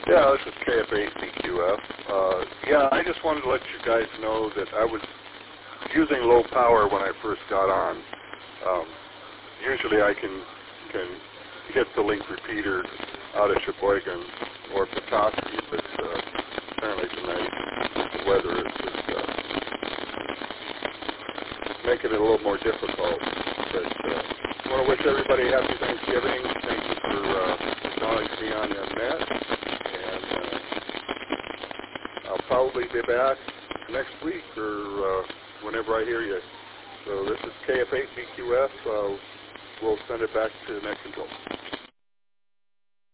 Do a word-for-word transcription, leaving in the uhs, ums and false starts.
Yeah, this is K F eight B Q F. Uh, yeah, I just wanted to let you guys know that I was using low power when I first got on. Um, usually I can can hit the link repeater out of Sheboygan or Petoskey, but uh, apparently tonight the weather is just uh, making it a little more difficult. But uh, I want to wish everybody a happy Thanksgiving. Thank you for uh, acknowledging me on the net. And uh, I'll probably be back next week or uh, whenever I hear you. So this is K F eight B Q F. Uh, we'll send it back to net control.